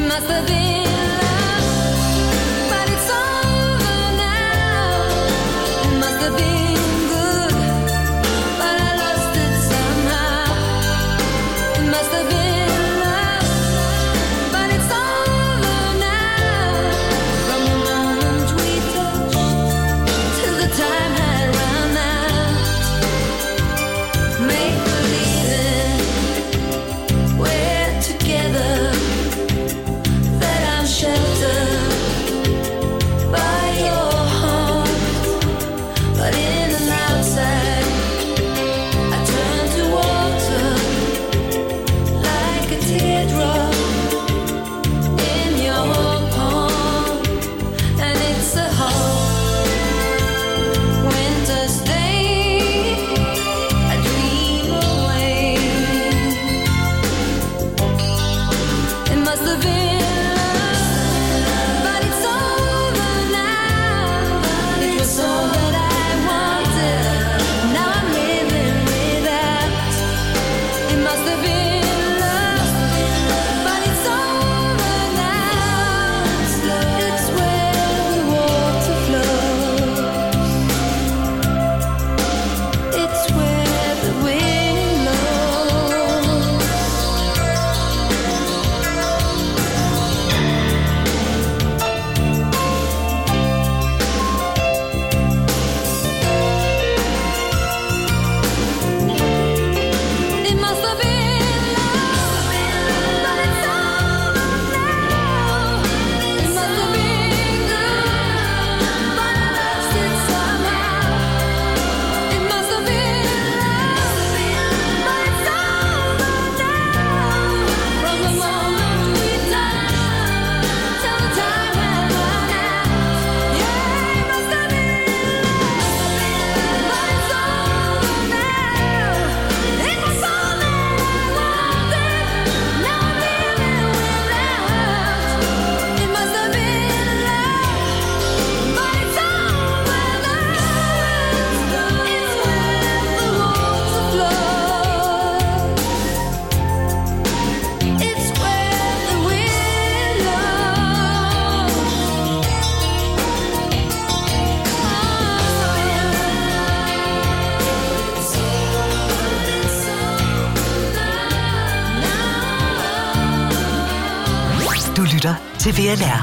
Du lytter til VLR.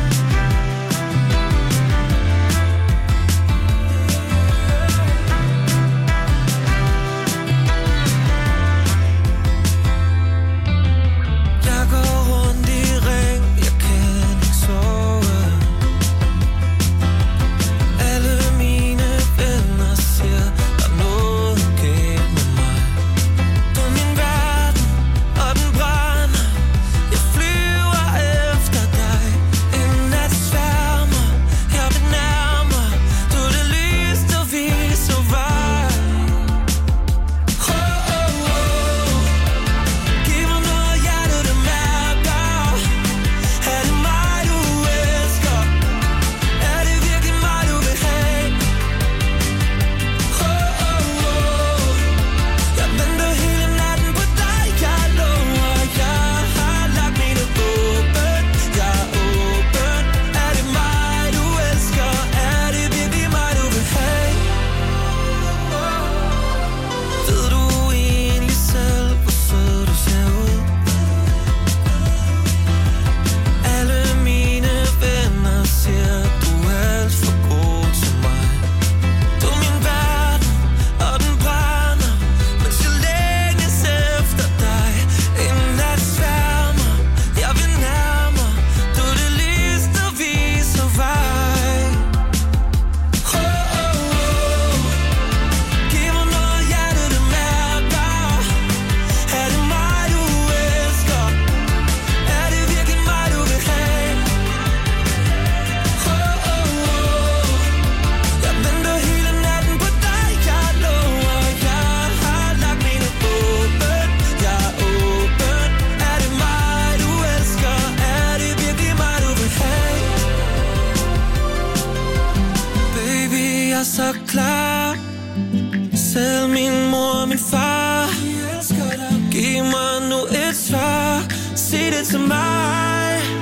Så klar. Selv min mor og min far. Giv mig nu et svar. Sig det til mig.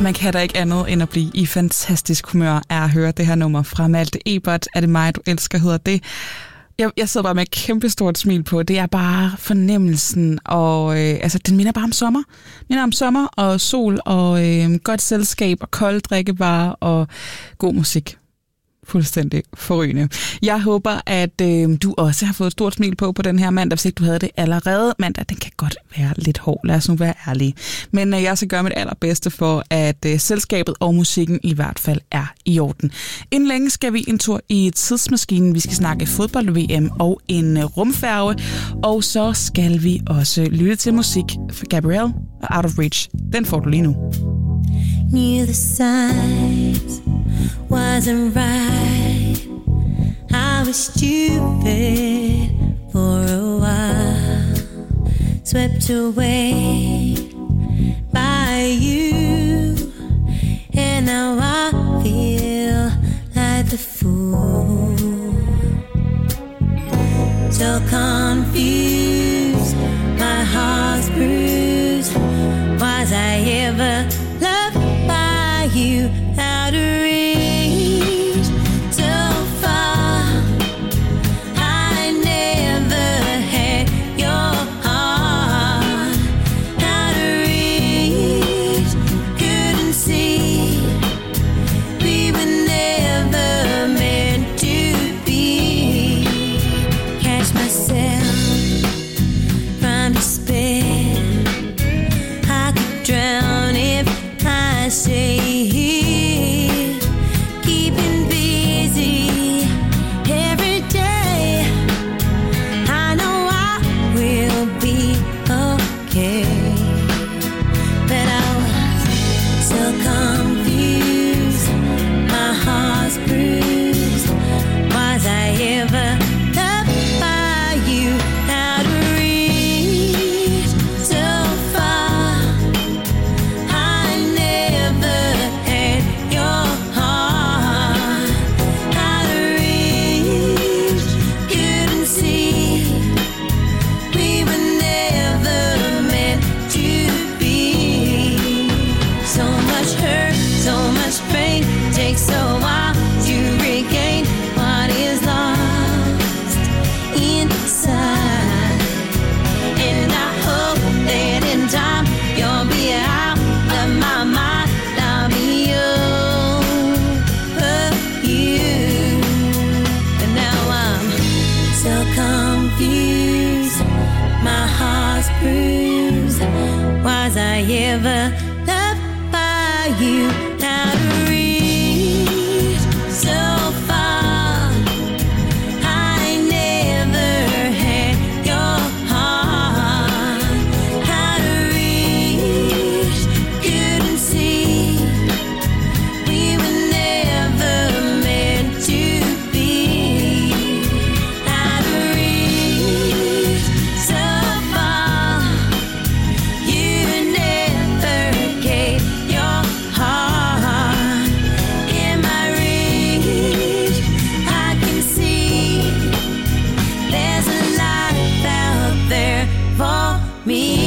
man kan da ikke andet end at blive i fantastisk humør af at høre det her nummer fra Malte Ebert. Er det mig, du elsker, hedder det. Jeg sidder bare med et kæmpestort smil på. Det er bare fornemmelsen, og den minder bare om sommer. Minder om sommer og sol og godt selskab og kold drikkevarer og god musik. Fuldstændig forrygende. Jeg håber, at du også har fået et stort smil på den her mandag, hvis ikke du havde det allerede. Mandag, den kan godt være lidt hård, lad os nu være ærlige. Men jeg skal gøre mit allerbedste for, at selskabet og musikken i hvert fald er i orden. Inden længe skal vi en tur i tidsmaskinen. Vi skal snakke fodbold-VM og en rumfærge. Og så skal vi også lytte til musik fra Gabrielle og Out of Reach. Den får du lige nu. Knew the signs wasn't right. I was stupid for a while, swept away by you, and now I feel like the fool. So confused, my heart's bruised. Was I ever loved by you? Out of reach, so far. I never had your heart. Out of reach, couldn't see. We were never meant to be. Catch myself from despair. I could drown if I say. Was I ever loved by you? Out of reach, so far. I never had your heart. Out of reach, couldn't see. We were never meant to be. Out of reach, so far. You never gave your heart. In my reach, I can see there's a life out there for me.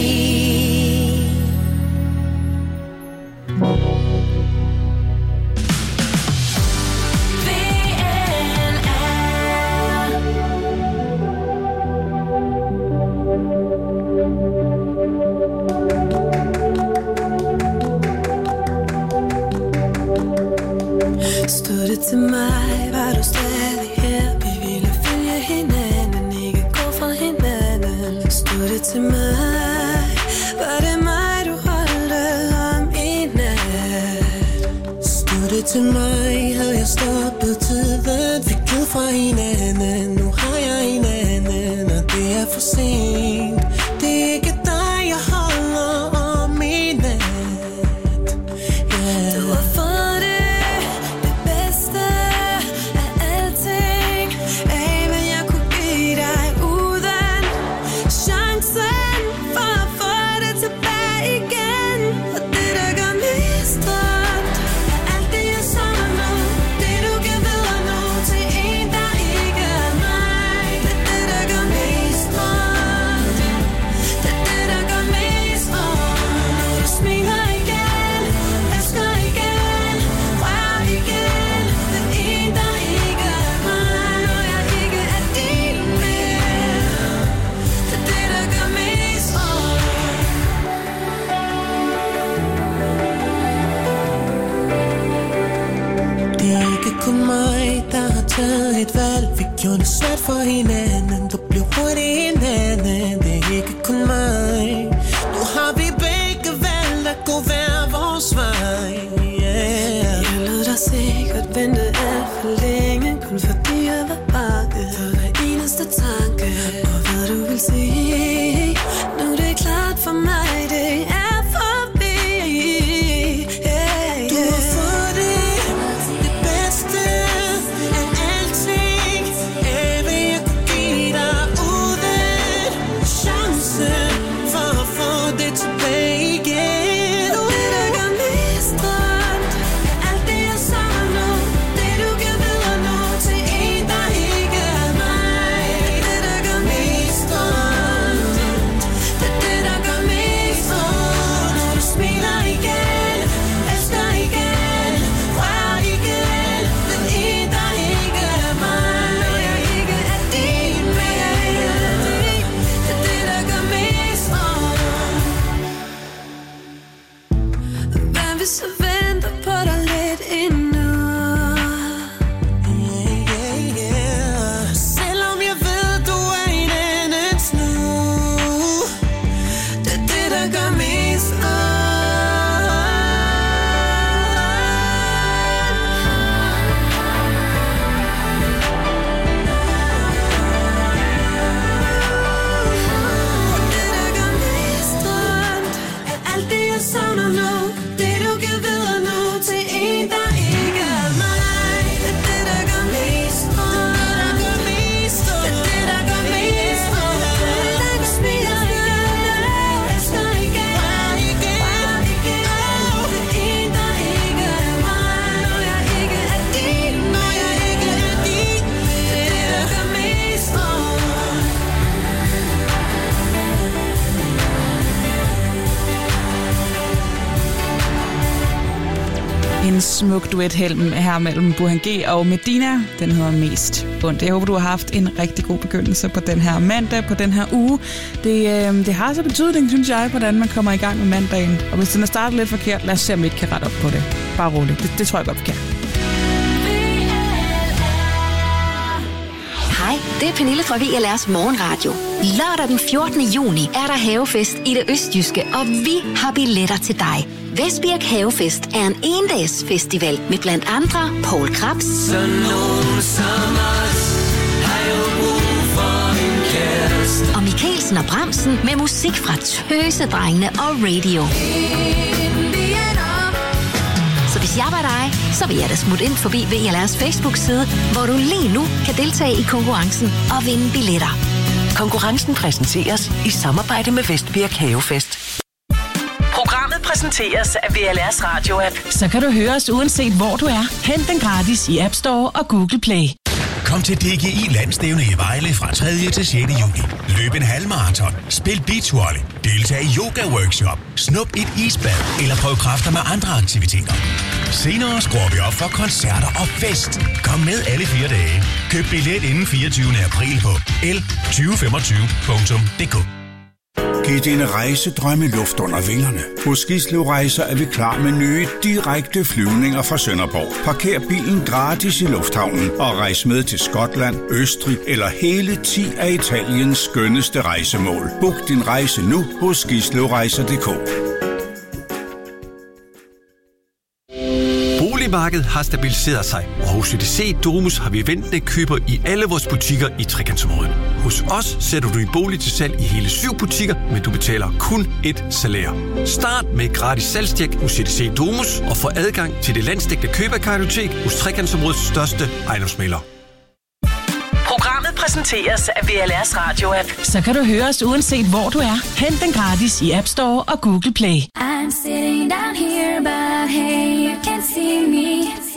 Stod det til mig, var du stadig her. Vi ville følge hinanden, ikke gå fra hinanden. Stod det til mig, var det mig, du holdte om i nat. Stod det til mig, havde jeg stoppet tiden. Fik givet fra hinanden, nu har jeg en anden. Og det er for sent, det er ikke dig, jeg holder om i nat. Yeah. Du har fået det bedste af alting, af hvad jeg kunne give dig, uden chancen for at få det tilbage igen. Og det der gør mig stolt af alt det jeg sommer nu. taget et valg. Vi gjorde det svært for hinanden. Du blev hurtigt en anden. Det er ikke kun mig. Nu har vi begge valgt at gå hver vores vej. Yeah. Jeg lod dig sikkert vente alt for længe, kun fordi jeg var bange for hver eneste tanke og hvad du vil sige. Nu er det klart for mig, det er forbi. Yeah, yeah. Du har fået det bedste af alting. Jeg vil kunne give dig uden chance for at få det tilbage igen. Og det der gør mest drømt er alt det jeg savner nu. Det du kan videre nu til en der ikke er mig. Det der gør mest drømt. Det er det der gør mest ondt. Når du smiler igen, elsker igen, rører igen. Den en der ikke er mig. Når jeg ikke er din, men jeg ikke er din. Det er det der gør mest ondt. Hvad hvis jeg venter på dig lidt endnu? Yeah, yeah. Selvom jeg ved, du er en andens nu. Det er det, der gør mest ondt. Det der gør mest ondt er alt det jeg savner nu. Det du kan videre nu til en der ikke er mig. Det er det der gør mest ondt. Det er det der gør mest ondt. Da du smiler igen, elsker igen, rører igen. Det er en der ikke er mig. Når jeg ikke er din, når jeg ikke er din. Det er det der gør mest ondt. En smuk duet her mellem Burhan G og Medina. Den hedder Mest ondt. Jeg håber, du har haft en rigtig god begyndelse på den her mandag, på den her uge. Det har så betydning, synes jeg, hvordan man kommer i gang med mandagen. Og hvis den er startet lidt forkert, lad os se, om vi ikke kan rette op på det. Bare roligt. Det tror jeg godt, vi kan. Hej, det er Pernille fra VLR's Morgenradio. Lørdag den 14. juni er der havefest i det østjyske, og vi har billetter til dig. Vestbirk Havefest er en endags festival med blandt andre Poul Krebs, Så nogen som os har jo brug for en kæreste. og Mikkelsen og Bremsen med musik fra Tøsedrengene og Radio. Så hvis jeg var dig, så vil jeg da smutte ind forbi VLR's Facebook-side, hvor du lige nu kan deltage i konkurrencen og vinde billetter. Konkurrencen præsenteres i samarbejde med Vestbirk Havefest. Programmet præsenteres af VLR's Radio-app. Så kan du høre os uanset hvor du er. Hent den gratis i App Store og Google Play. Kom til DGI Landstævne i Vejle fra 3. til 6. juni. Løb en halvmarathon, spil beachvolley, deltag i yoga-workshop, snup et isbad eller prøv kræfter med andre aktiviteter. Senere skruer vi op for koncerter og fest. Kom med alle 4 dage. Køb billet inden 24. april på l2025.dk. Giv dine rejsedrømme luft under vingerne. Hos Gislev Rejser er vi klar med nye direkte flyvninger fra Sønderborg. Parker bilen gratis i lufthavnen og rejs med til Skotland, Østrig eller hele 10 af Italiens skønneste rejsemål. Book din rejse nu hos gislevrejser.dk. Boligmarkedet har stabiliseret sig, og hos CDC Domus har vi ventende køber i alle vores butikker i trekantsområdet. Hos os sætter du din bolig til salg i hele 7 butikker, men du betaler kun et salær. Start med et gratis salgstjek hos CDC Domus og få adgang til det landsdækkende køberkartotek hos trekantsområdets største ejendomsmæglere. Programmet præsenteres af VLR's Radio-app. Så kan du høre os uanset hvor du er. Hent den gratis i App Store og Google Play. I'm sitting down here, but hey, you can't see me.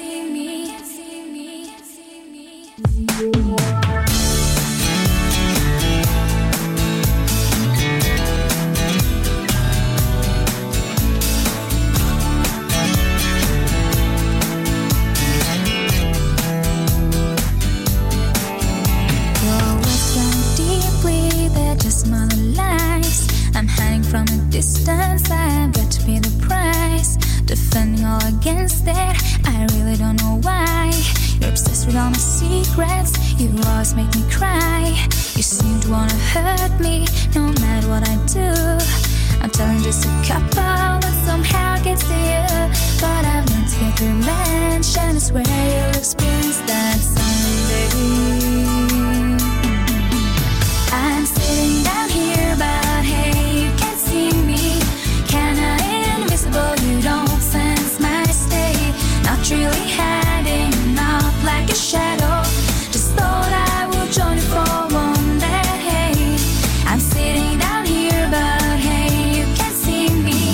I'm hiding from a distance, I've got to pay the price. Defending all against it, I really don't know why. You're obsessed with all my secrets. You always make me cry. You seem to wanna hurt me no matter what I do. I'm telling just a couple, but somehow it gets to you. But I've learned to get revenge, and I swear you'll experience that someday. I'm sitting down here, but hey, you can't see me. Kinda invisible, you don't sense my state. Not really hiding out like a shadow. Just thought I would join you for one day. I'm sitting down here, but hey, you can't see me.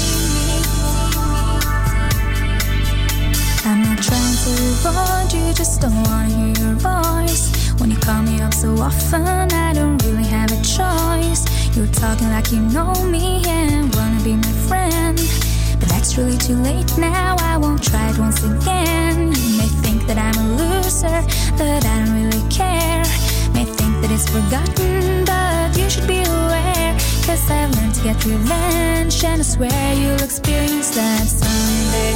I'm not trying to avoid you, just don't wanna hear your voice. When you call me up so often, I don't really have a choice. You're talking like you know me and wanna be my friend. But that's really too late now, I won't try it once again. You may think that I'm a loser, but I don't really care. May think that it's forgotten, but you should be aware. Cause I've learned to get revenge, and I swear you'll experience that someday.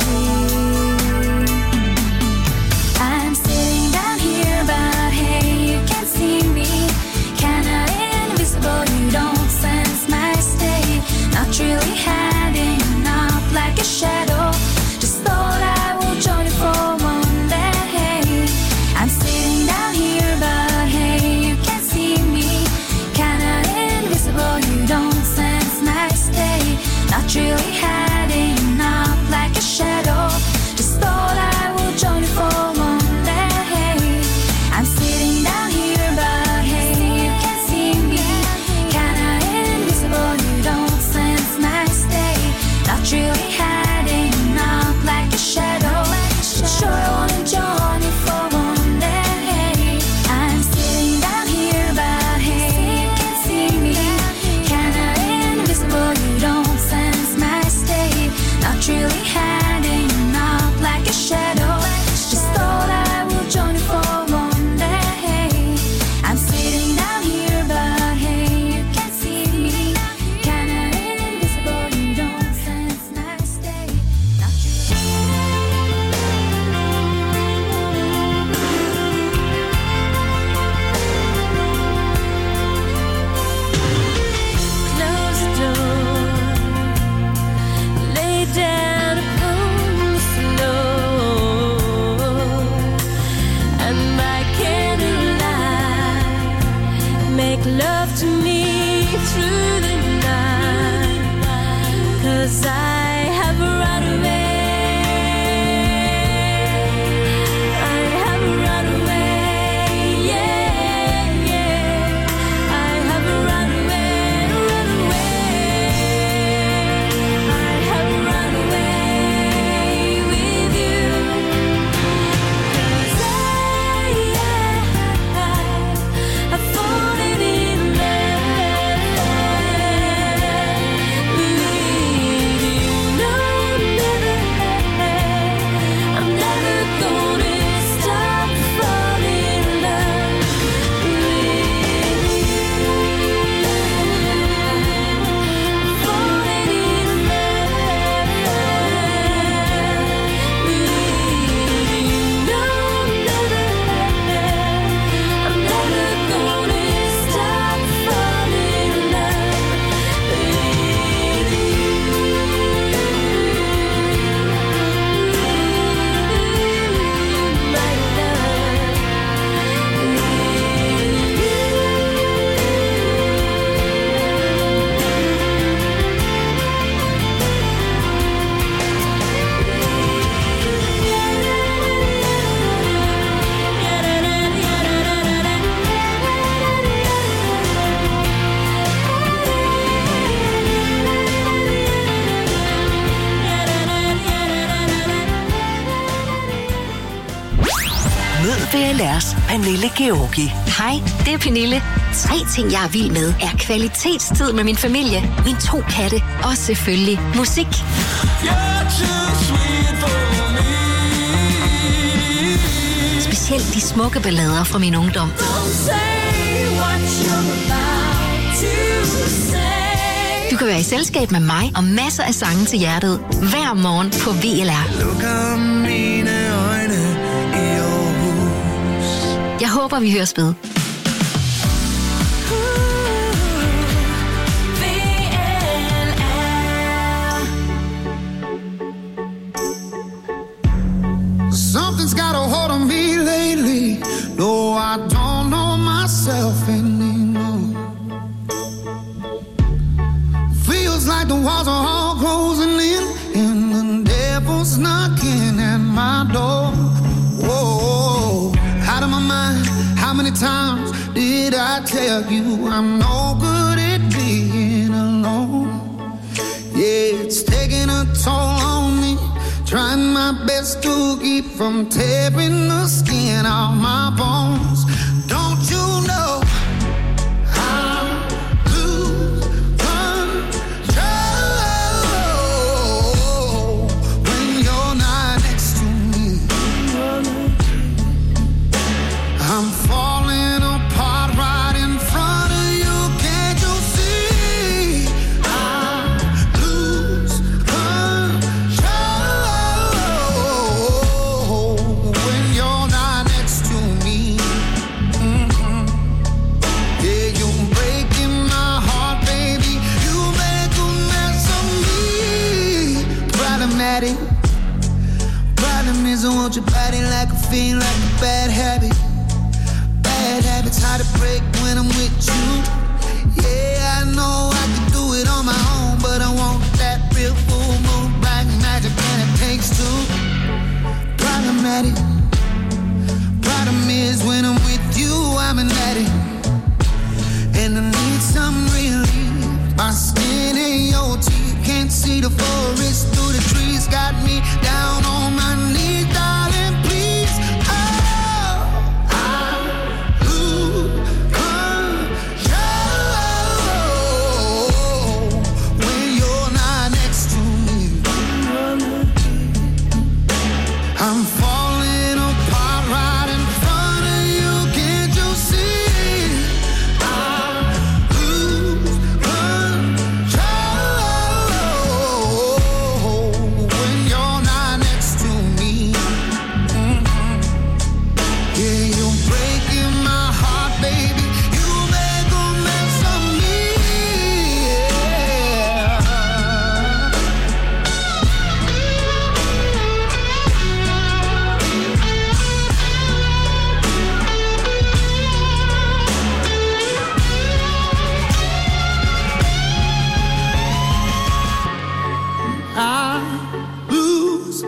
I'm sitting down here, but hey, you can't see me. Kinda invisible, you don't sense my state. Not really hiding out like a shadow. Just thought I would join you for one day. I'm sitting down here, but hey, you can't see me. Kinda invisible, you don't sense my state. Not really hiding out like a shadow. Just thought I would join you for one day. I'm sitting down here, but hey, you can't see me. Kinda invisible, you don't sense my state. Not really hiding out like a shadow. Sure, I wanna join you for one day. I'm sitting down here, but hey, you can't see me. Kinda invisible, you don't sense my state. Not really hiding out like a shadow. Just thought I would join you for one day. I'm sitting down here, but hey, you can't see me. Kinda invisible, you don't sense my state. Not Close the door, lay down upon the floor, and by candlelight, make love to me through the night. 'Cause I have run away. I have run away, yeah, yeah. I have run away, run away. I have run away with you. 'Cause I've fallen in love with you. No, never. I'm never gonna stop falling in love with you. Falling in love with you. No, never. I'm never gonna stop falling in love with you. My Mød VLR's Pernille Georgi. Hej, det er Pernille. 3 ting, jeg er vild med, er kvalitetstid med min familie, mine 2 katte og selvfølgelig musik. Specielt de smukke ballader fra min ungdom. Du kan være i selskab med mig og masser af sange til hjertet hver morgen på VLR. Lukker mine øjne i Aarhus. håber, vi høres ved. Something's got a hold on me lately. No, I don't know myself anymore. Feels like the walls are all closing in, and the devil's knocking at my door. Whoa, out of my mind. How many times did I tell you I'm no good at being alone? Yeah, it's taking a toll on me. Trying my best to keep from tearing the skin off my bones. Don't you know I lose control when you're not next to me? I'm falling apart right in front of you. Can't you see? I lose control when you're not next to me. Yeah, you're breaking my heart, baby. You make a mess of me. Problematic. Problem is I want your body like a fiend, like a bad habit. Bad habits hard to break when I'm with you. Yeah, I know I can do it on my own, but I want that real full moon, black magic, and it takes two. Problematic. Problem is when I'm with you, I'm an addict, and I need some relief. My skin and your teeth can't see the forest through the trees. Got me down on my knees, darling, please. Oh, I lose control when you're not next to me. I'm falling apart right in front of you. Can't you see? I lose control when you're not next to me. Yeah, you're breaking my heart, baby. You make a mess of me. I lose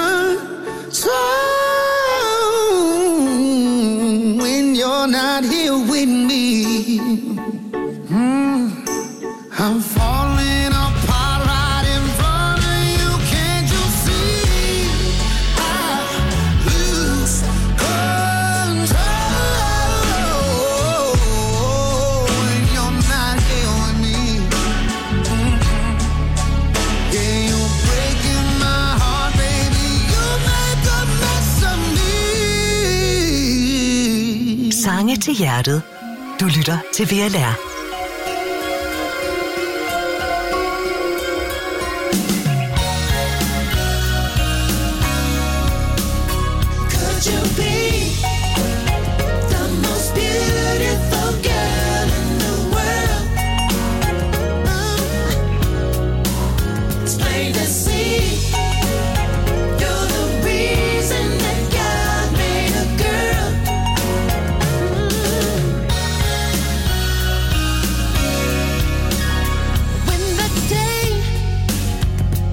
control when you're not here with me. I'm falling apart right in front of you. Can't you see? I lose control when you're not here with me. Yeah, you're breaking my heart, baby. You make a mess of me. Sange til hjertet. Du lytter til VLR. Could you be the most beautiful girl in the world? It's plain to see you're the reason that God made a girl. When the day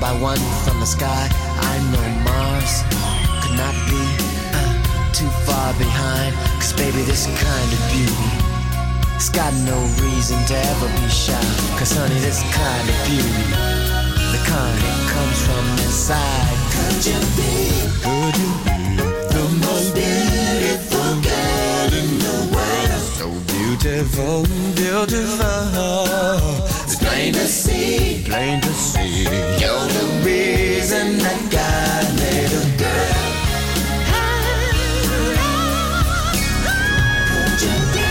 by one from the sky. I know Mars could not be too far behind. 'Cause baby, this kind of beauty, it's got no reason to ever be shy. 'Cause honey, this kind of beauty, the kind that comes from inside. Could you be the most beautiful girl in the world? So beautiful, beautiful. It's plain to see, plain to see. You're the reason that God made a girl. Could you be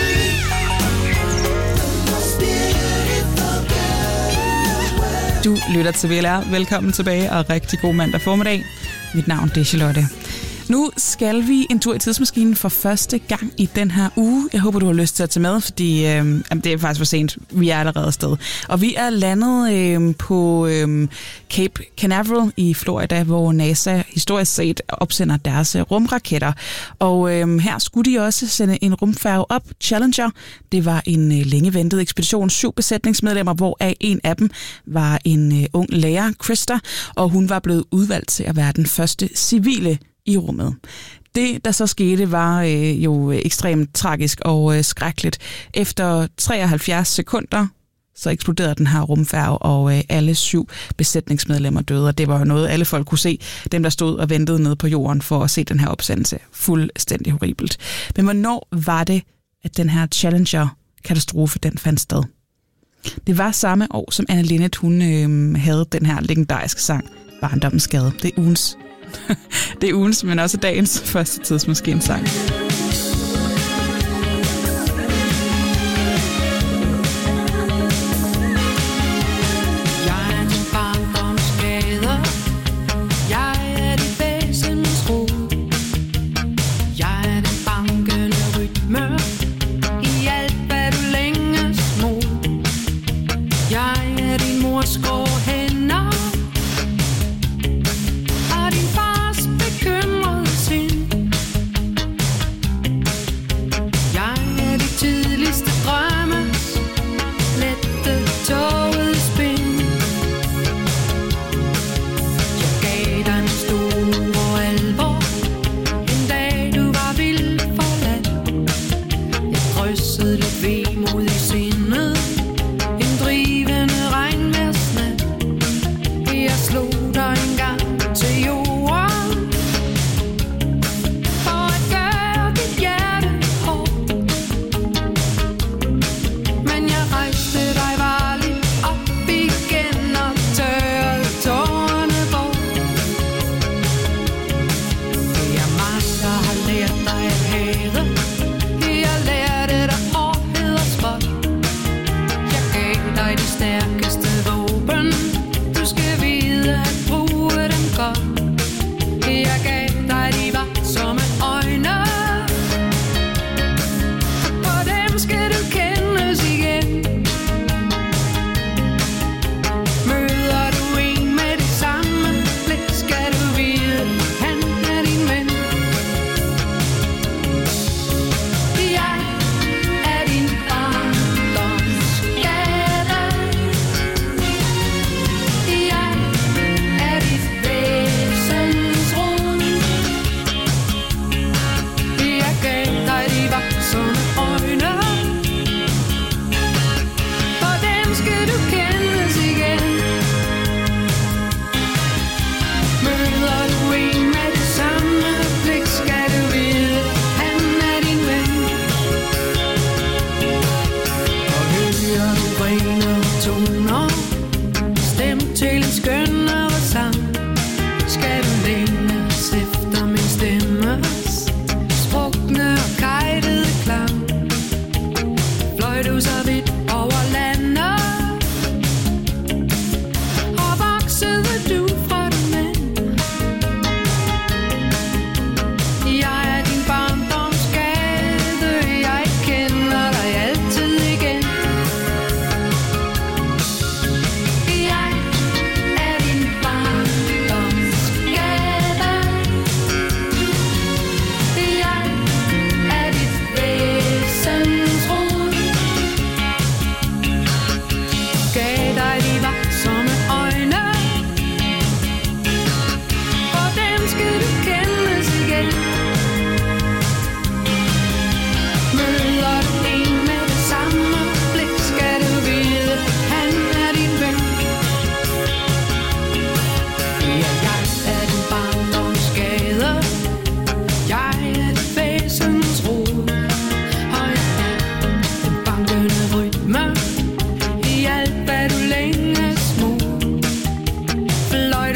the most beautiful girl in the world? Du lytter til VLR. Velkommen tilbage og rigtig god mandag formiddag. Mit navn er Charlotte. Nu skal vi en tur i tidsmaskinen for første gang i den her uge. Jeg håber, du har lyst til at tage med, fordi det er faktisk for sent. Vi er allerede afsted. Og vi er landet på Cape Canaveral i Florida, hvor NASA historisk set opsender deres rumraketter. Og her skulle de også sende en rumfærge op, Challenger. Det var en længe ventet ekspedition, 7 besætningsmedlemmer, hvoraf en af dem var en ung lærer, Krista, og hun var blevet udvalgt til at være den første civile i rummet. Det, der så skete, var jo ekstremt tragisk og skrækkeligt. Efter 73 sekunder, så eksploderede den her rumfærge, og alle 7 besætningsmedlemmer døde. Og det var jo noget, alle folk kunne se. Dem, der stod og ventede nede på jorden for at se den her opsendelse. Fuldstændig horribelt. Men hvornår var det, at den her Challenger-katastrofe, den fandt sted? Det var samme år, som Anne Linnet, hun havde den her legendariske sang, Barndommens Skade. Det er ugens, men også dagens første tidsmaskine-sang.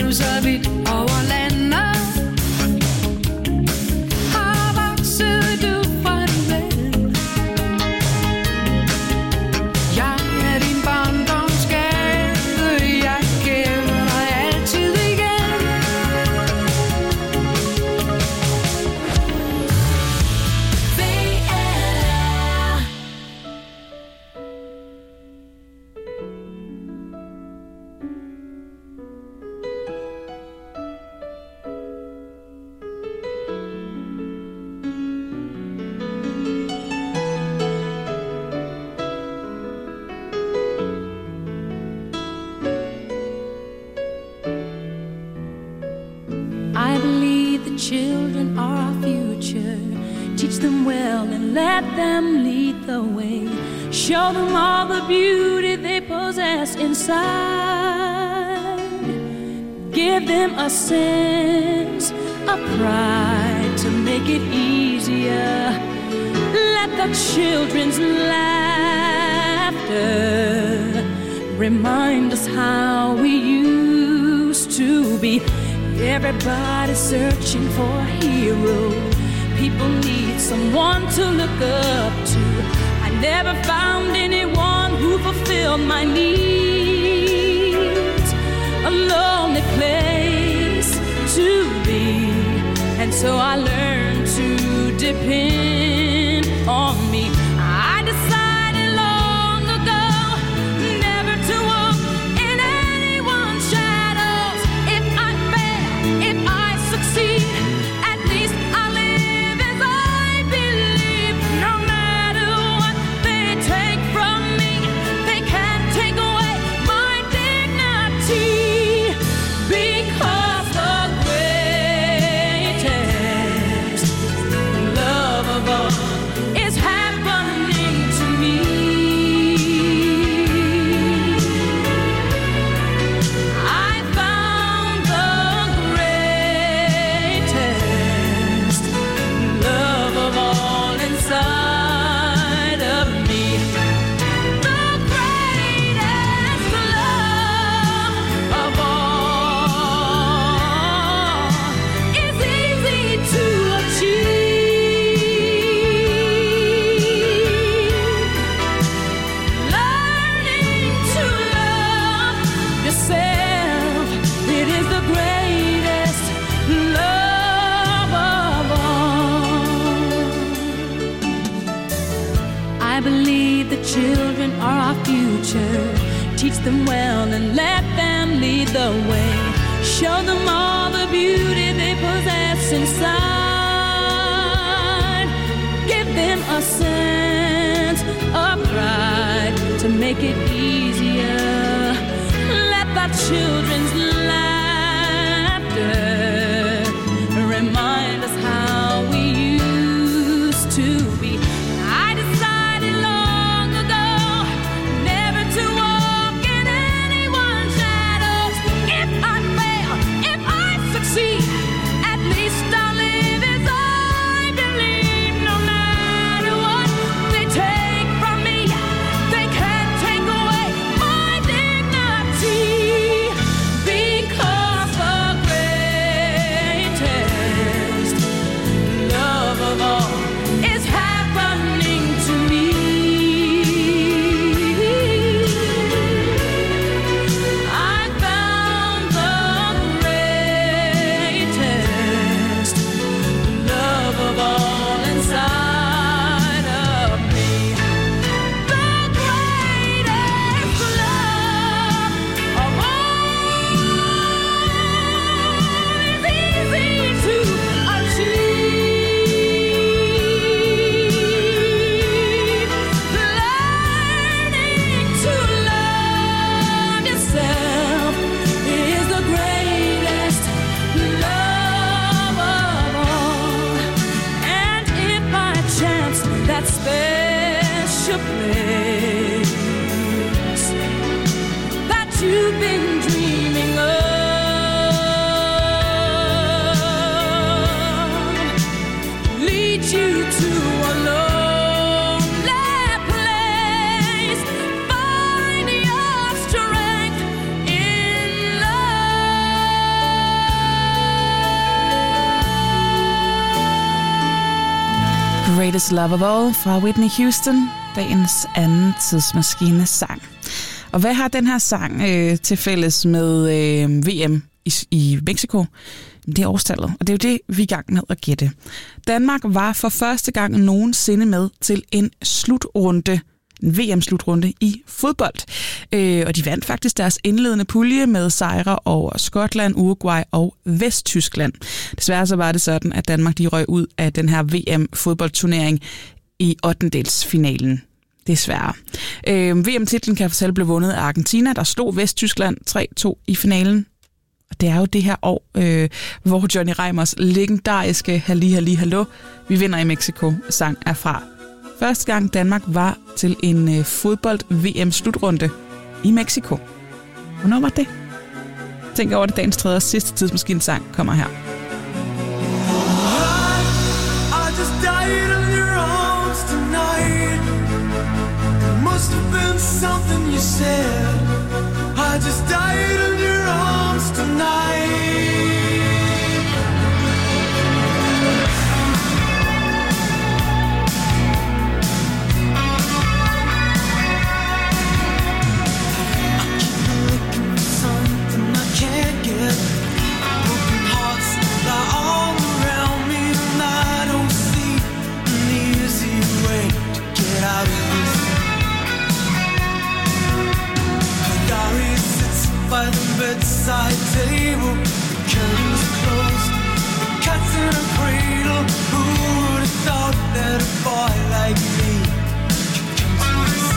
du så vidt over landet. Hvor voksede du fra din ven? Jeg er din barndomsgave, jeg giver dig altid igen. VR. I believe the children are our future. Teach them well and let them lead the way. Show them all the beauty they possess inside. Give them a sense of pride to make it easier. Let the children's laughter remind us how we used to be. Everybody's searching for a hero. People need someone to look up to. I never found anyone who fulfilled my needs. A lonely place to be. And so I learned to depend on me. I decided long ago never to walk in anyone's shadows. If I fail, if I succeed, at least I'll live as I believe. No matter what they take from me, they can't take away my dignity. Because the greatest love of all is happening to me. I found the greatest love of all inside of me. The greatest love of all is easy to achieve. Learning to love yourself, it is the greatest love of all. I believe the children are our future. Teach them well and let them lead the way. Show them all the beauty they possess inside. Give them a sense of pride to make it easier. Let the children's laughter remind us how we used to be. I decided long ago never to walk in anyone's shadows. If I fail, if I succeed, at least I'll live as I believe. No matter what they take from me, they can't take away my dignity. Greatest Love of All fra Whitney Houston, dagens anden tidsmaskine-sang. Og hvad har den her sang til fælles med VM i Mexico? Det er årstallet, og det er jo det, vi er i gang med at gætte. Danmark var for første gang nogensinde med til en VM-slutrunde i fodbold. Og de vandt faktisk deres indledende pulje med sejre over Skotland, Uruguay og Vesttyskland. Desværre så var det sådan, at Danmark de røg ud af den her VM-fodboldturnering i 8-delsfinalen. Desværre. VM-titlen kan for selv blive vundet af Argentina, der slog Vesttyskland 3-2 i finalen. Og det er jo det her år, hvor Johnny Reimers legendariske Halli Halli Hallo, vi vinder i Mexico, sang er fra. Første gang Danmark var til en fodbold-VM-slutrunde i Mexico. Hvornår var det? Tænk over det, dagens tredje og sidste tidsmaskine-sang kommer her. I just died in your arms tonight. It must have been something you said. I just died in your arms tonight. Broken hearts lie all around me, and I don't see an easy way to get out of this. Her diary sits by the bedside table, the curtains closed, the cat's in a cradle. Who would have thought that a boy like me could come to this?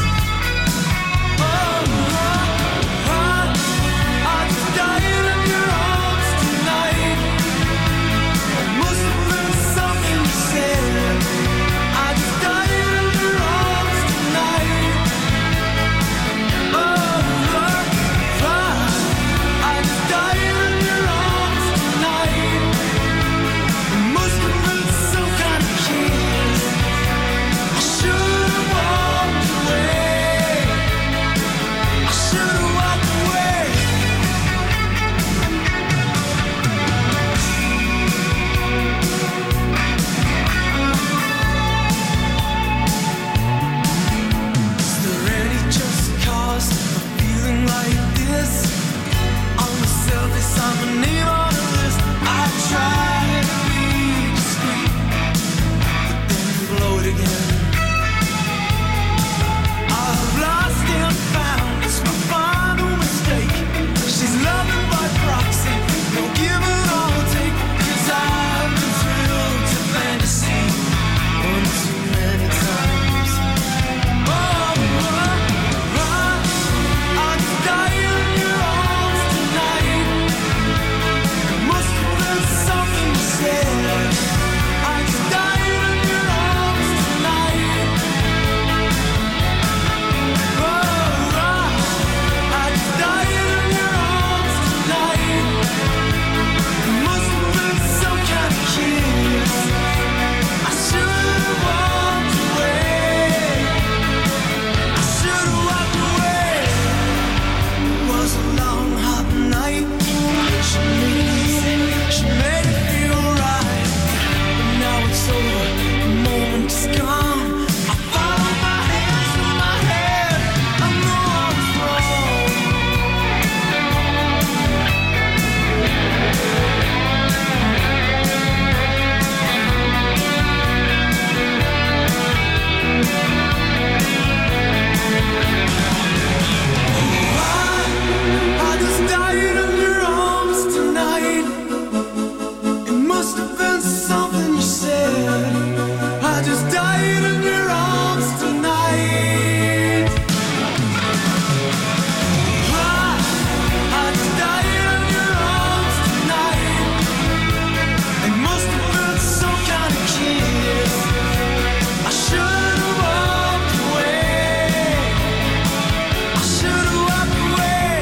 I just died in your arms tonight. It must have been something you said. I just died in your arms tonight. I just died in your arms tonight. It must have been some kind of kiss. I should have walked away. I should have walked away. Is there any just cause for feeling like this? On the surface, I'm a name on a list. I try to be discreet, but then you blow it again. I've lost and found, it's my final mistake. She's loving by proxy, no give and all take. 'Cause I've been thrilled to fantasy one too many times. I just died in your arms tonight. It must have been something you said. I just died in your arms tonight. I just died in your arms tonight. It must have been some kind of kiss. I should have walked away. I should have walked away. It was a long, hot night. She made it easy, she made it feel right. But now it's over, the moment is gone. I follow my hands with my head. I know I was wrong. I just died in your arms tonight. It must have been something you said. I just died in your arms tonight. I just died in your arms tonight. It must have been some kind of kiss. I should have walked away. I should have walked away.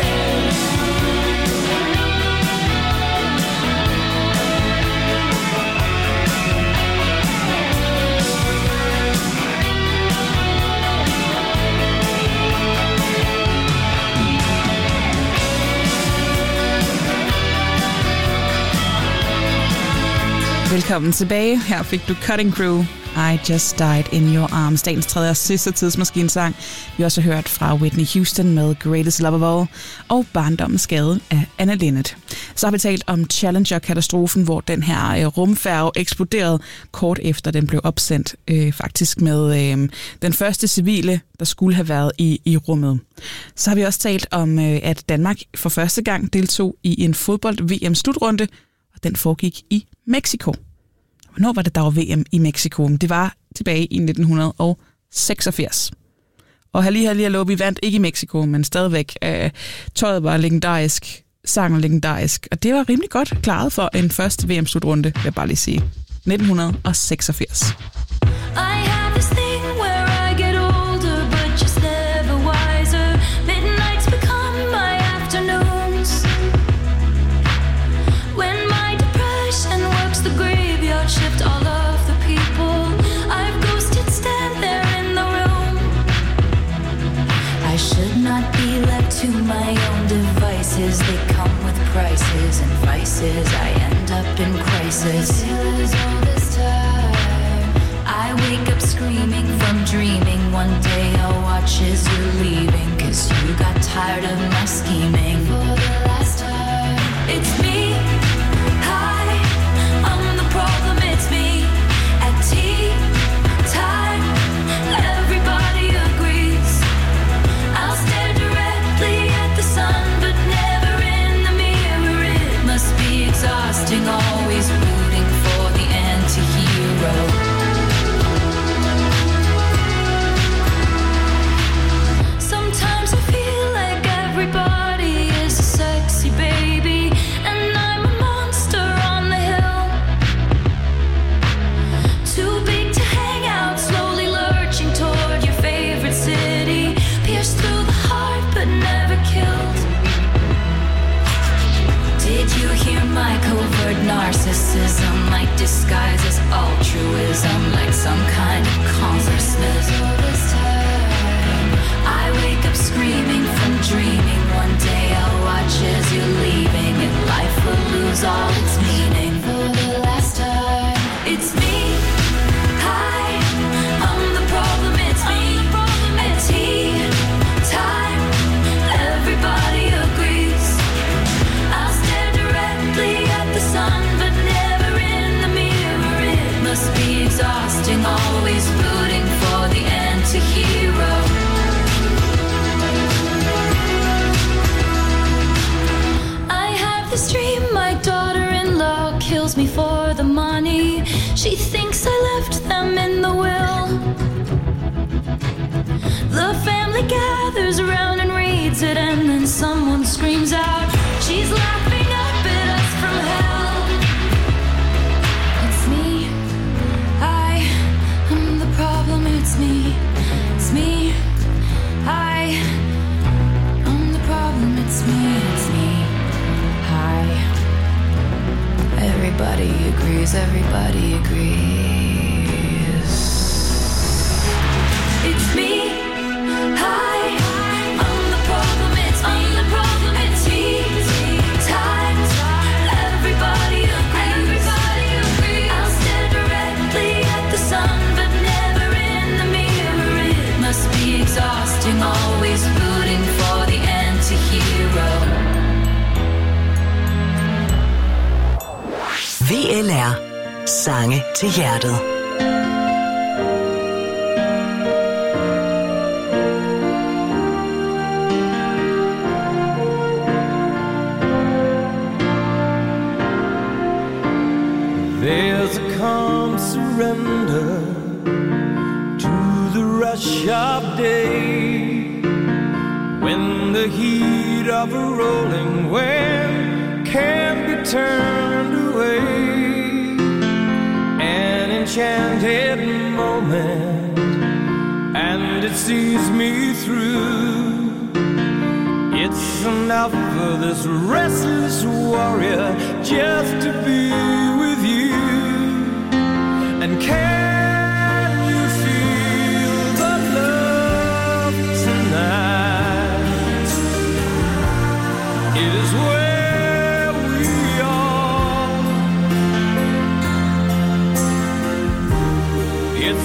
Velkommen tilbage. Her fik du Cutting Crew, I Just Died in Your Arms. Dagens tredje og sidste tidsmaskinsang. Vi har også hørt fra Whitney Houston med Greatest Love of All og Barndommens Skade af Anna Linnet. Så har vi talt om Challenger-katastrofen, hvor den her rumfærge eksploderede kort efter den blev opsendt, faktisk med den første civile, der skulle have været i rummet. Så har vi også talt om, at Danmark for første gang deltog i en fodbold-VM-slutrunde, og den foregik i Mexico. Hvornår var det, der var VM i Mexico? Det var tilbage i 1986. Og hallo, vi vandt ikke i Mexico, men stadigvæk. Tøjet var legendarisk, sangen legendarisk, og det var rimelig godt klaret for en første VM-slutrunde, vil jeg bare lige sige. 1986. Shift all of the people I've ghosted stand there in the room. I should not be left to my own devices. They come with prices and vices. I end up in crisis. Is all this time I wake up screaming from dreaming. One day I'll watch as you're leaving, 'cause you got tired of my scheming. For the last time, it's me. Always rooting for the anti-hero. Sometimes I feel like everybody is a sexy baby, and I'm a monster on the hill. Too big to hang out, slowly lurching toward your favorite city. Pierced through the heart but never killed. Did you hear my covert narcissism? Like disguises altruism, like some kind of consciousness. All this time I wake up screaming from dreaming. One day I'll watch as you're leaving, and life will lose all its meaning. For the last time, it's me. Hi, I'm the problem, it's me. At tea time, everybody agrees. I'll stare directly at the sun, but never in the mirror. It must be exhausting, always rooting for the anti-hero. I have this dream, my daughter-in-law kills me for the money. She thinks I left them in the will. The family gathers around and reads it, and then someone screams out, she's laughing up at us from hell. It's me. I am the problem. It's me. It's me. I am the problem. It's me. It's me. Hi. Everybody agrees. Everybody agrees. It's me. Hi. I'm the problem. It's me. I'm the problem. It's me. Times. Everybody agrees. I'll stare directly at the sun, but never in the mirror. It must be exhausting, always rooting for the anti-hero. VLR. Sange til hjertet. There's a calm surrender to the rush of day, when the heat of a rolling wave can't be turned away. An enchanted moment, and it sees me through. It's enough for this restless warrior just to be with you. And can you feel the love tonight? It is where we are.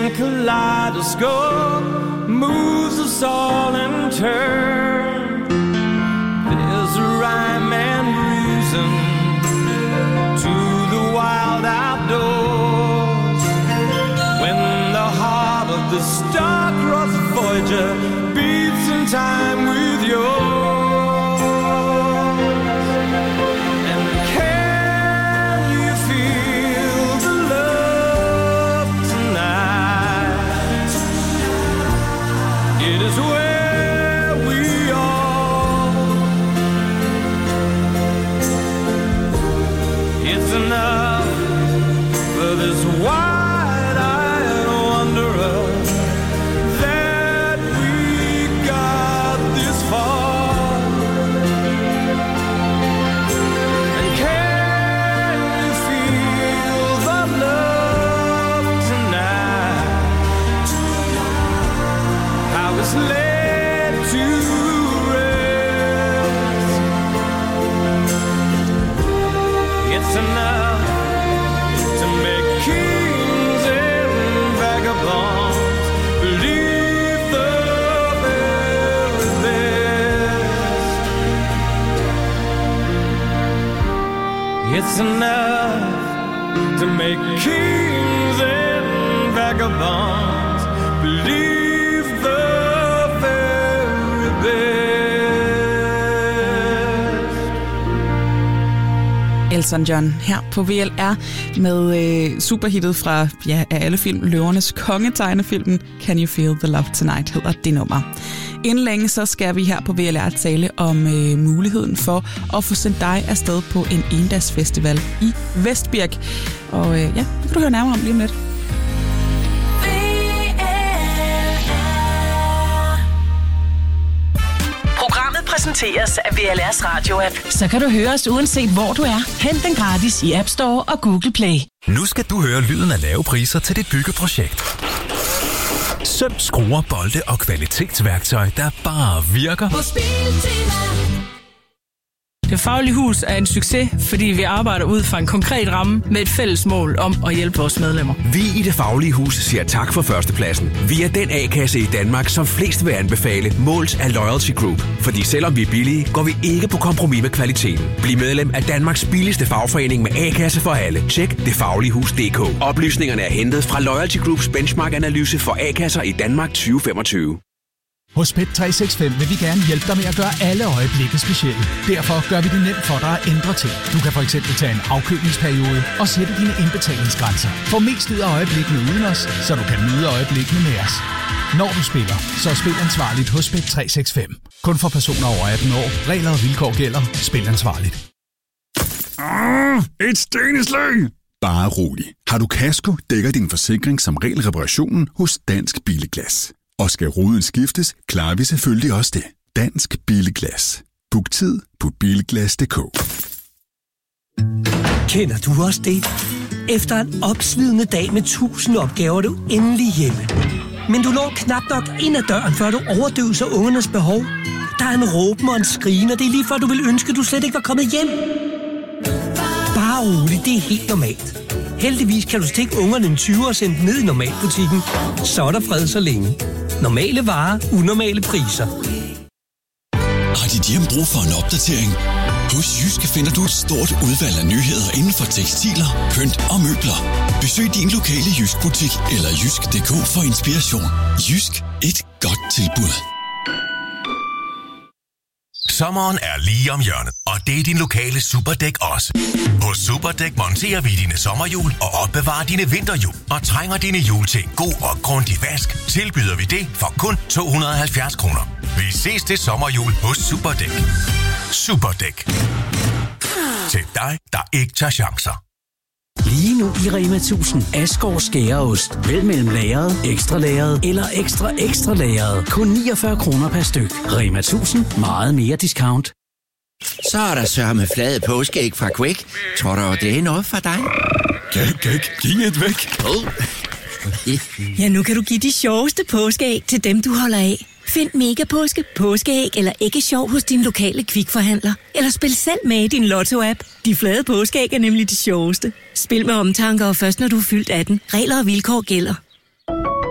kaleidoscope moves us all in turn. There's a rhyme and reason to the wild outdoors. When the heart of the star-crossed Voyager beats in time with yours. And can you feel the love tonight? It is where we are. It's enough for this wide-eyed wanderer that we got this far. And can you feel the love tonight? How it's led to rest. It's enough to make kings and vagabonds believe the very best. It's enough to make kings and vagabonds believe the very best. Elton John her på VLR med superhittet fra af alle film, Løvernes Konge-tegnefilmen Can You Feel the Love Tonight hedder det nummer. Inden længe så skal vi her på VLR tale om muligheden for at få sendt dig afsted på en endagsfestival i Vestbirk. Og det kan du høre nærmere om lige om lidt. Programmet præsenteres af VLR's radio-app. Så kan du høre os uanset hvor du er. Hent den gratis i App Store og Google Play. Nu skal du høre lyden af lave priser til dit byggeprojekt. Søm, skruer, bolde og kvalitetsværktøj, der bare virker. Det Faglige Hus er en succes, fordi vi arbejder ud fra en konkret ramme med et fælles mål om at hjælpe vores medlemmer. Vi i Det Faglige Hus siger tak for førstepladsen. Vi er den A-kasse i Danmark, som flest vil anbefale, målt af Loyalty Group. Fordi selvom vi er billige, går vi ikke på kompromis med kvaliteten. Bliv medlem af Danmarks billigste fagforening med A-kasse for alle. Tjek detfagligehus.dk. Oplysningerne er hentet fra Loyalty Groups benchmark-analyse for A-kasser i Danmark 2025. Hos Bet365 vil vi gerne hjælpe dig med at gøre alle øjeblikke specielle. Derfor gør vi det nemt for dig at ændre ting. Du kan for eksempel tage en afkøbningsperiode og sætte dine indbetalingsgrænser. Få mest ud af øjeblikkene uden os, så du kan nyde øjeblikkene med os. Når du spiller, så spil ansvarligt hos Bet365. Kun for personer over 18 år. Regler og vilkår gælder. Spil ansvarligt. Et steneslag! Bare rolig. Har du kasko, dækker din forsikring som regel reparationen hos Dansk Bilglas. Og skal ruden skiftes, klarer vi selvfølgelig også det. Dansk Bilglas. Book tid på bilglas.dk. Kender du også det? Efter en opslidende dag med 1000 opgaver er du endelig hjemme. Men du når knap nok ind ad døren, før du overdøver ungernes behov. Der er en råben og en skrigen, og det er lige før du vil ønske, at du slet ikke var kommet hjem. Bare roligt, det er helt normalt. Heldigvis kan du stikke ungerne en 20 og sende dem ned i normalbutikken. Så er der fred så længe. Normale varer, unormale priser. Har dit hjem brug for en opdatering? Hos Jyske finder du et stort udvalg af nyheder inden for tekstiler, pynt og møbler. Besøg din lokale Jysk-butik eller jysk.dk for inspiration. Jysk, et godt tilbud. Sommeren er lige om hjørnet, og det er din lokale Superdæk også. Hos Superdæk monterer vi dine sommerhjul og opbevarer dine vinterhjul. Og trænger dine hjul til en god og grundig vask, tilbyder vi det for kun 270 kroner. Vi ses til sommerhjul hos Superdæk. Superdæk. Til dig, der ikke tager chancer. Lige nu i Rema 1000. Asgaard skæreost. Vælg mellem lagret, ekstra lagret eller ekstra lagret. Kun 49 kroner per styk. Rema 1000. Meget mere discount. Så er der sørme flade påskeæg fra Quake. Tror du, det er noget for dig? Giv et væk. Ja, nu kan du give de sjoveste påskeæg til dem, du holder af. Find Megapåske, påskeæg eller æggesjov hos din lokale Kvikforhandler. Eller spil selv med i din Lotto-app. De flade påskeæg er nemlig de sjoveste. Spil med omtanke og først når du er fyldt 18. Regler og vilkår gælder.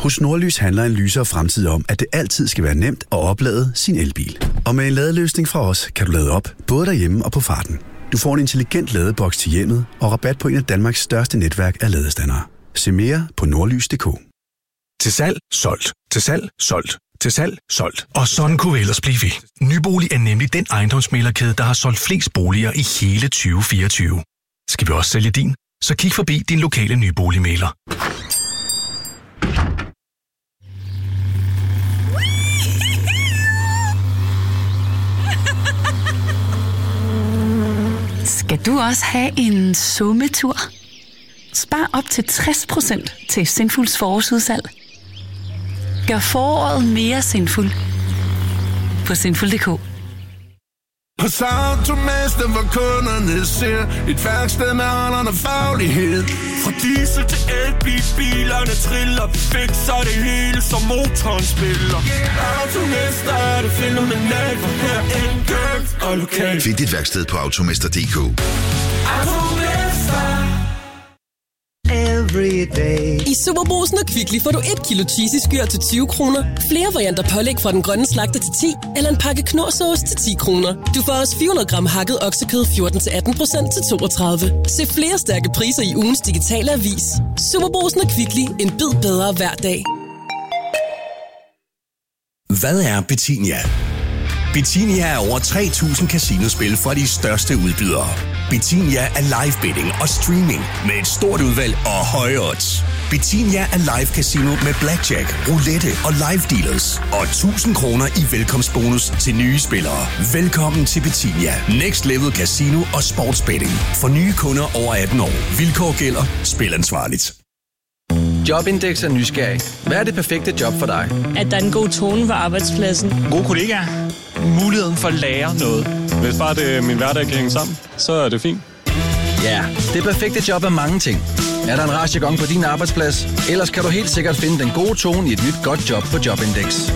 Hos Nordlys handler en lysere fremtid om, at det altid skal være nemt at oplade sin elbil. Og med en ladeløsning fra os, kan du lade op, både derhjemme og på farten. Du får en intelligent ladeboks til hjemmet og rabat på en af Danmarks største netværk af ladestandere. Se mere på nordlys.dk. Til salg, solgt. Til salg, solgt. Til salg, solgt. Og sådan kunne vi ellers blive ved. Nybolig er nemlig den ejendomsmæglerkæde, der har solgt flest boliger i hele 2024. Skal vi også sælge din? Så kig forbi din lokale nyboligmægler. Skal du også have en sommetur? Spar op til 60% til Sinfuls forårsudsalg. Gør foråret mere sinful på sinful.dk. Hos Automester, hvor kunderne ser et værksted med holderne faglighed. Fra diesel til elbil, bilerne triller, vi fikser det hele, som motoren spiller. Automester er det fænomenalt, for her enkelt og lokalt. Find dit værksted på automester.dk. I Superbrugsen og Kvickly får du 1 kilo cheesy skyr til 20 kroner, flere varianter pålæg fra den grønne slagter til 10, eller en pakke knorrsauce til 10 kroner. Du får også 400 gram hakket oksekød 14-18% til 32. Se flere stærke priser i ugens digitale avis. Superbrugsen og Kvickly. En bid bedre hver dag. Hvad er Betinia? Betinia er over 3.000 casinospil fra de største udbydere. Betinia er live betting og streaming med et stort udvalg og høje odds. Betinia er live casino med blackjack, roulette og live dealers. Og 1.000 kroner i velkomstbonus til nye spillere. Velkommen til Betinia. Next Level Casino og Sportsbetting. For nye kunder over 18 år. Vilkår gælder. Spil ansvarligt. Jobindex er nysgerrig. Hvad er det perfekte job for dig? At der er en god tone på arbejdspladsen. Gode kollegaer. Muligheden for at lære noget. Hvis bare det min hverdag kan hænge sammen, så er det fint. Ja, det perfekte job er mange ting. Er der en rar jargon på din arbejdsplads? Ellers kan du helt sikkert finde den gode tone i et nyt godt job på Jobindex.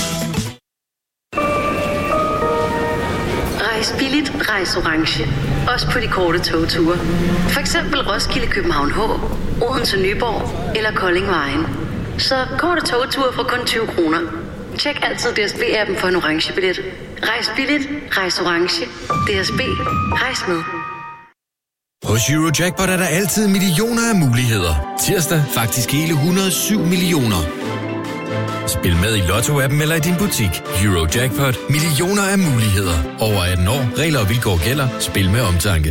Rejs billigt, rejs orange. Også på de korte togture. For eksempel Roskilde, København H, Odense, Nyborg eller Kolding Vejen. Så korte togture for kun 20 kroner. Tjek altid DSB-appen for en orange billet. Rejs billigt, rejs orange. DSB, rejs med. Hos Eurojackpot er der altid millioner af muligheder. Tirsdag faktisk hele 107 millioner. Spil med i Lotto-appen eller i din butik. Eurojackpot. Millioner af muligheder. Over 18 år. Regler og vilkår gælder. Spil med omtanke.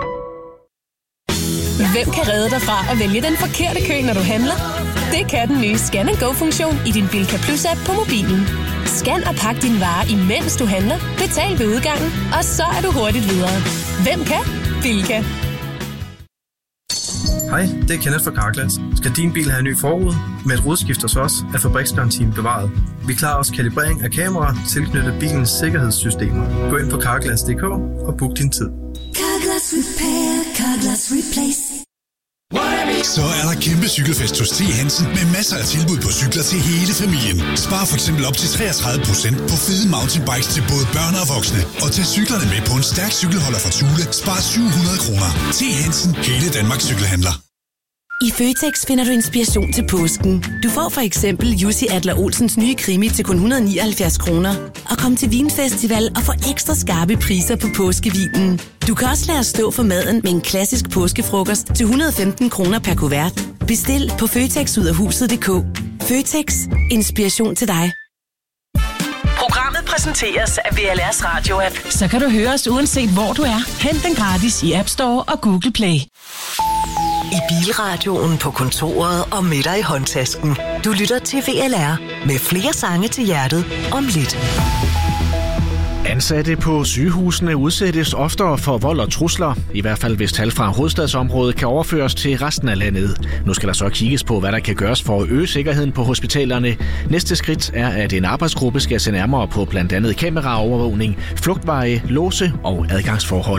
Hvem kan redde dig fra at vælge den forkerte kø, når du handler? Det kan den nye Scan & Go-funktion i din Bilka Plus-app på mobilen. Scan og pak dine varer, imens du handler. Betal ved udgangen, og så er du hurtigt videre. Hvem kan? Bilka. Hej, det er Kenneth fra Carglass. Skal din bil have en ny forrude? Med et rodskift hos os er fabriksgarantien bevaret. Vi klarer også kalibrering af kameraer tilknyttet bilens sikkerhedssystemer. Gå ind på carglass.dk og book din tid. Carglass Repair, Carglass Replace. Så er der kæmpe cykelfest hos T. Hansen med masser af tilbud på cykler til hele familien. Spar for eksempel op til 33% på fede mountainbikes til både børn og voksne. Og tag cyklerne med på en stærk cykelholder fra Thule. Spar 700 kroner. T. Hansen, hele Danmarks cykelhandler. I Føtex finder du inspiration til påsken. Du får for eksempel Jussi Adler-Olsens nye krimi til kun 179 kroner. Og kom til Vinfestival og få ekstra skarpe priser på påskevinen. Du kan også lade os stå for maden med en klassisk påskefrokost til 115 kroner per kuvert. Bestil på føtexudafhuset.dk. Føtex. Inspiration til dig. Programmet præsenteres af VLR's Radio-app. Så kan du høre os uanset hvor du er. Hent den gratis i App Store og Google Play. I bilradioen, på kontoret og med dig i håndtasken. Du lytter til VLR med flere sange til hjertet om lidt. Ansatte på sygehusene udsættes oftere for vold og trusler, i hvert fald hvis tal fra hovedstadsområdet kan overføres til resten af landet. Nu skal der så kigges på, hvad der kan gøres for at øge sikkerheden på hospitalerne. Næste skridt er, at en arbejdsgruppe skal se nærmere på blandt andet kameraovervågning, flugtveje, låse og adgangsforhold.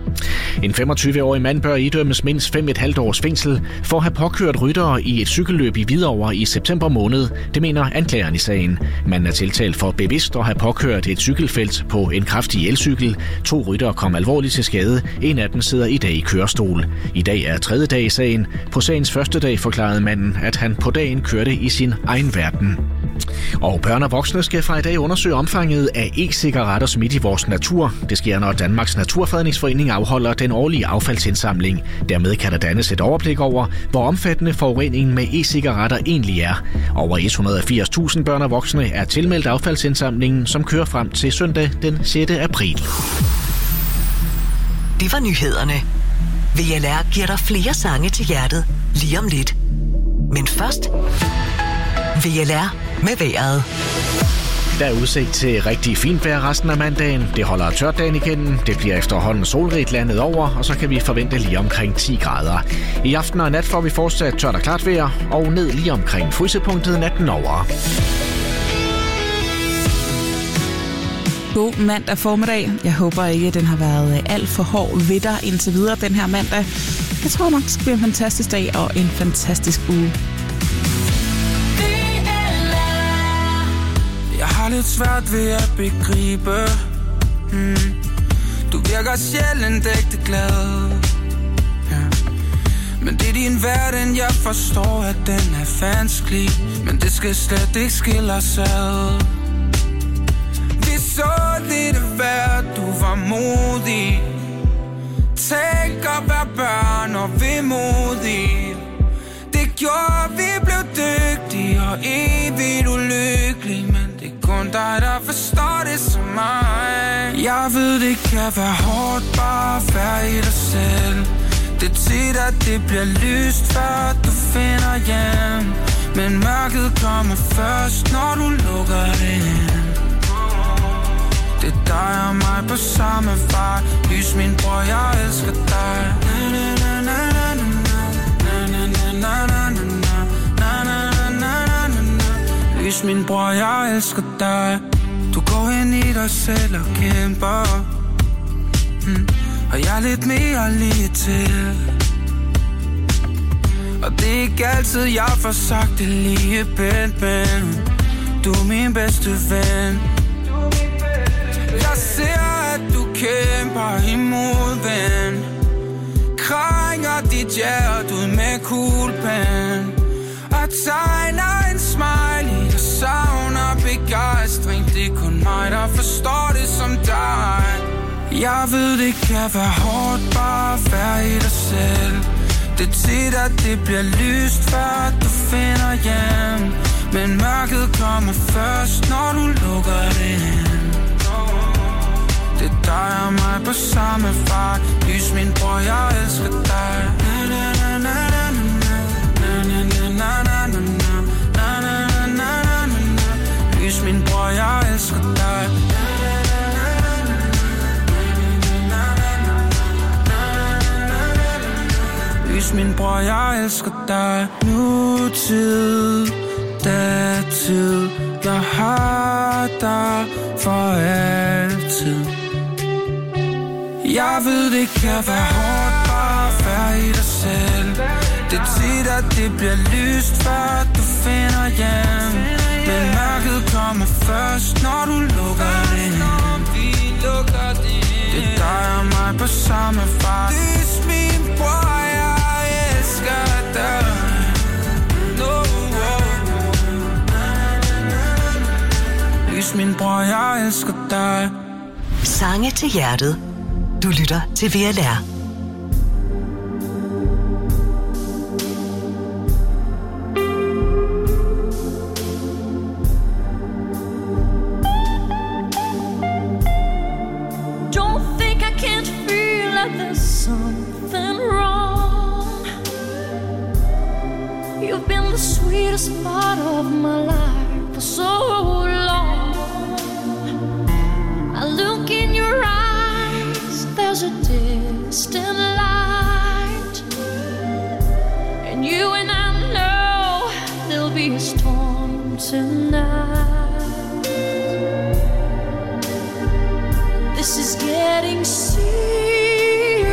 En 25-årig mand bør idømmes mindst 5,5 års fængsel for at have påkørt ryttere i et cykelløb i Hvidovre i september måned. Det mener anklageren i sagen. Manden er tiltalt for bevidst at have påkørt et cykelfelt på en kraftig elcykel. 2 ryttere kom alvorligt til skade. En af dem sidder i dag i kørestol. I dag er 3. dag i sagen. På sagens første dag forklarede manden, at han på dagen kørte i sin egen verden. Og børn og voksne skal fra i dag undersøge omfanget af e-cigaretter smidt i vores natur. Det sker, når Danmarks Naturfredningsforening afholder den årlige affaldsindsamling. Dermed kan der dannes et overblik over, hvor omfattende forureningen med e-cigaretter egentlig er. Over 180.000 børn og voksne er tilmeldt affaldsindsamlingen, som kører frem til søndag den 6. april. Det var nyhederne. VLR giver dig flere sange til hjertet lige om lidt. Men først VLR med vejret. Der er udsigt til rigtig fint vejr resten af mandagen. Det holder tørt dagen igennem. Det bliver efterhånden solrigt landet over, og så kan vi forvente lige omkring 10 grader. I aften og nat får vi fortsat tørt og klart vejr, og ned lige omkring frysepunktet natten over. God mandag formiddag. Jeg håber ikke, at den har været alt for hård ved dig indtil videre den her mandag. Jeg tror nok, det skal blive en fantastisk dag og en fantastisk uge. Jeg har lidt svært ved at begribe Du virker sjældent ægte glad Men det er din verden, jeg forstår, at den er vanskelig Men det skal slet ikke skille os ad Vi så lidt af hvert, du var modig Tænk at være børn og vemodig Det gjorde, vi blev dygtige og evigt ulykkelige Men det er kun dig, der forstår det som mig Jeg ved, det kan være hårdt bare at være i dig selv Det er tit, at det bliver lyst, før du finder hjem Men mørket kommer først, når du lukker det ind Det er dig og mig på samme vej Lys min bror, jeg elsker dig Lys min bror, jeg elsker dig Du går ind i dig selv og kæmper Og jeg er lidt mere lige til Og det er ikke altid, jeg får sagt det lige pænt Men du er min bedste ven Jeg ser, at du kæmper imod ven Krænger dit hjerte ud med kuglepen Og tegner en smiley Jeg savner begejstring Det er kun mig, der forstår det som dig Jeg ved, det kan være hårdt bare at være i dig selv Det er tit, at det bliver lyst, før du finder hjem Men mørket kommer først, når du lukker det ind Det er dig og mig på samme vej Lys min bror, jeg elsker dig Lys min bror, jeg elsker dig Lys min bror, jeg elsker dig Nutid, datid Jeg har dig for altid Jeg ved, det kan være hårdt bare at være i dig selv Det er tit, at det bliver lyst, før du finder hjem Men mørket kommer først, når du lukker det ind Det er dig og mig på samme vej Lys min bror, jeg elsker dig Lys min bror, jeg elsker dig Sange til hjertet. Du lytter til VLR. Sweetest part of my life for so long. I look in your eyes, there's a distant light, and you and I know there'll be a storm tonight. This is getting serious.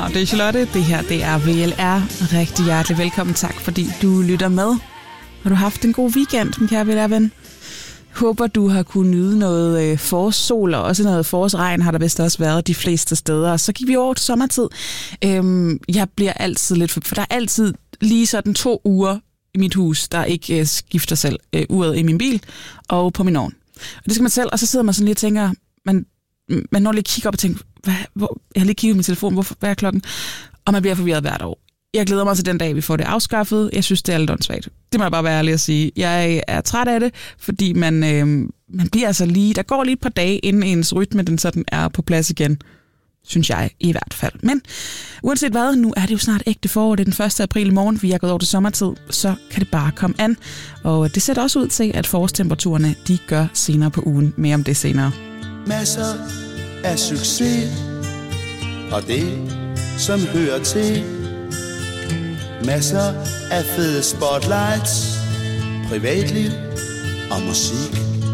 og det er Charlotte. Det her, det er VLR. Rigtig hjertelig velkommen. Tak, fordi du lytter med. Har du haft en god weekend, min kære VLR-ven? Håber, du har kunnet nyde noget forårssol, og også noget forårsregn har der vist også været de fleste steder. Så gik vi over til sommertid. Jeg bliver altid lidt... For der er altid lige sådan 2 uger i mit hus, der ikke skifter selv uret i min bil og på min ovn. Og det skal man selv, og så sidder man sådan lige og tænker... Man når lige kigger op og tænker, jeg har lige kigget på min telefon, hvad er klokken? Og man bliver forvirret hvert år. Jeg glæder mig til den dag, vi får det afskaffet. Jeg synes, det er lidt åndssvagt. Det må jeg bare være ærlig at sige. Jeg er træt af det, fordi man bliver altså lige... Der går lige et par dage, inden ens rytme den sådan er på plads igen. Synes jeg i hvert fald. Men uanset hvad, nu er det jo snart ægte forår. Det er den 1. april i morgen, vi er gået over til sommertid. Så kan det bare komme an. Og det ser også ud til, at forårstemperaturerne, de gør senere på ugen. Mere om det senere. Masser af succes, og det, som hører til. Masser af fede spotlights, privatliv og musik.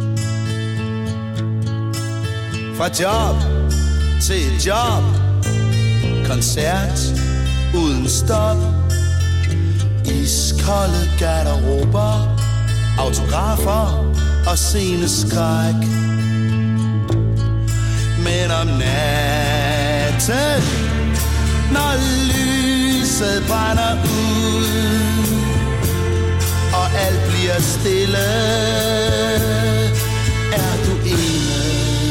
Fra job til job, koncert uden stop. Iskolde garderober, autografer og sceneskræk. Men om natten, når lyset brænder ud, og alt bliver stille, er du inde,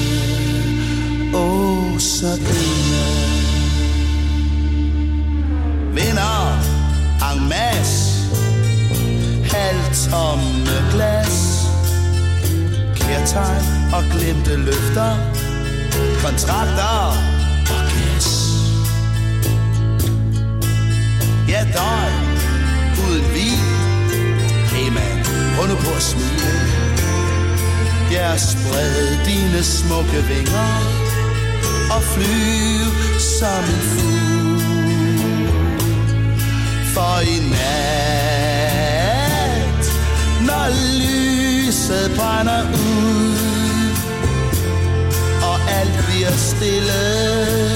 åh så inde. Vinder en masse, halvtomme glas, kærtegn og glemte løfter, kontrakter og gas. Ja, døgn uden vin. Hey man, prøv nu på at smile. Ja, spred dine smukke vinger og flyv som en fugl. For i nat, når lyset brænder ud, og alt bliver stille,